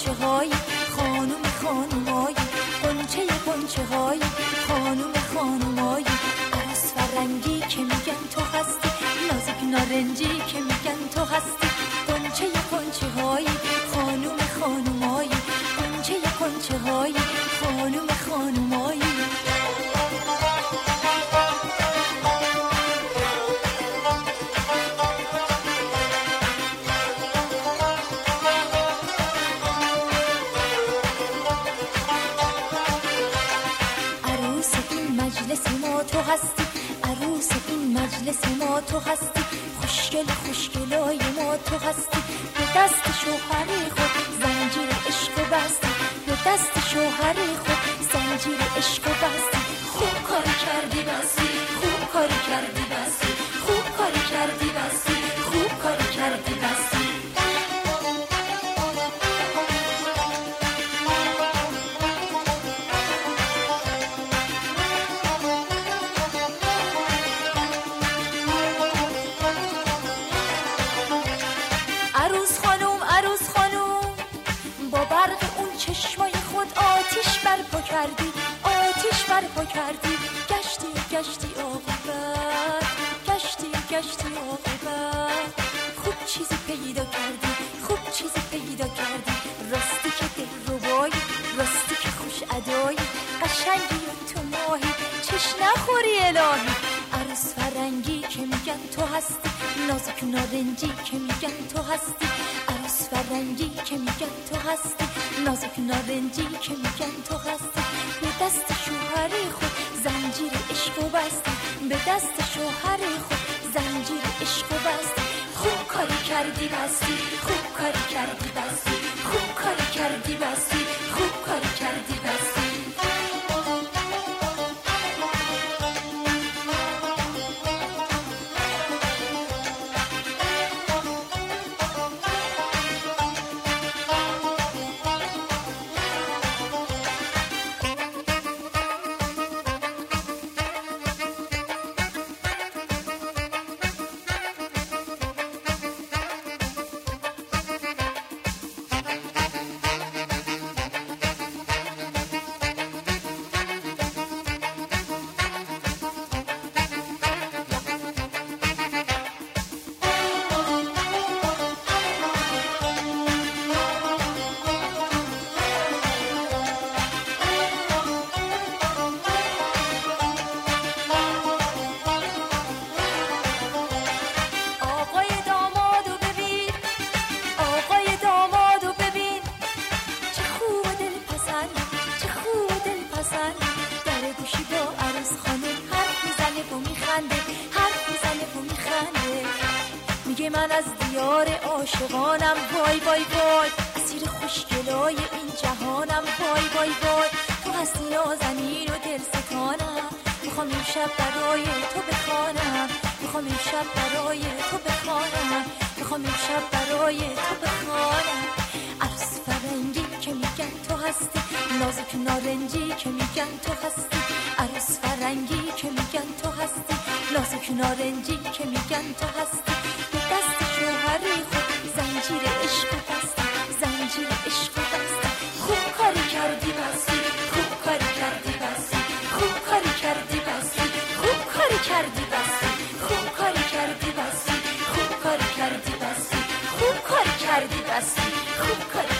قنچه های خانوم خانومایی، قنچه قنچه های خانوم خانومایی، عروس فرنگی که میگن تو هستی، نازک نارنجی که میگن تو هستی، قنچه قنچه های خانوم خانومایی، قنچه قنچه های خانوم خانومایی. تو هستی عروس این مجلس ما، تو هستی خوشگل خوشگلای ما، تو هستی به دست شوهر خود زنجیر عشق بستی، به دست شوهر خود زنجیر عشق بستی. خوب کاری کردی بستی، خوب کاری کردی بستی، خوب کاری کردی بستی، خوب کاری کردی بستی. چشمای خود آتیش برپا کردی، آتیش برپا کردی، گشتی گشتی عاقبت، گشتی گشتی عاقبت. خوب چیزی پیدا کردی، خوب چیزی پیدا کردی، راستی که دلربایی، راستی که خوش ادایی، قشنگی و تو ماهی، چش نخوری الهی. عروس فرنگی که میگن تو هستی، نازک نارنجی که میگن تو هستی، عروس فرنگی که میگن تو هستی، نازک نارنجی که میگن تو هستی، به دست شوهر خود زنجیر عشق بستی، به دست شوهر خود زنجیر عشق بستی. خوب کاری کردی بستی، خوب کاری کردی بستی، خوب کاری کردی بستی، خوب کاری کردی بستی. من از دیار عاشقانم، وای وای وای، اسیر خوشگلای این جهانم، وای وای وای. تو هستی نازنین و دل ستانم، میخوام این شب برای تو بخوانم، میخوام این شب برای تو بخوانم، میخوام این شب برای تو بخوانم. عروس فرنگی که میگن تو هستی، نازک نارنجی که میگن تو هستی، عروس فرنگی که میگن تو هستی، نازک نارنجی که میگن تو هستی، به دست شوهر خود زنجیر عشق بستی، زنجیر عشق بستی. خوب کاری کردی بستی، خوب کاری کردی بستی، خوب کاری کردی بستی، خوب کاری کردی بستی، خوب کاری کردی بستی، خوب کاری کردی بستی، خوب کاری کردی بستی، خوب کاری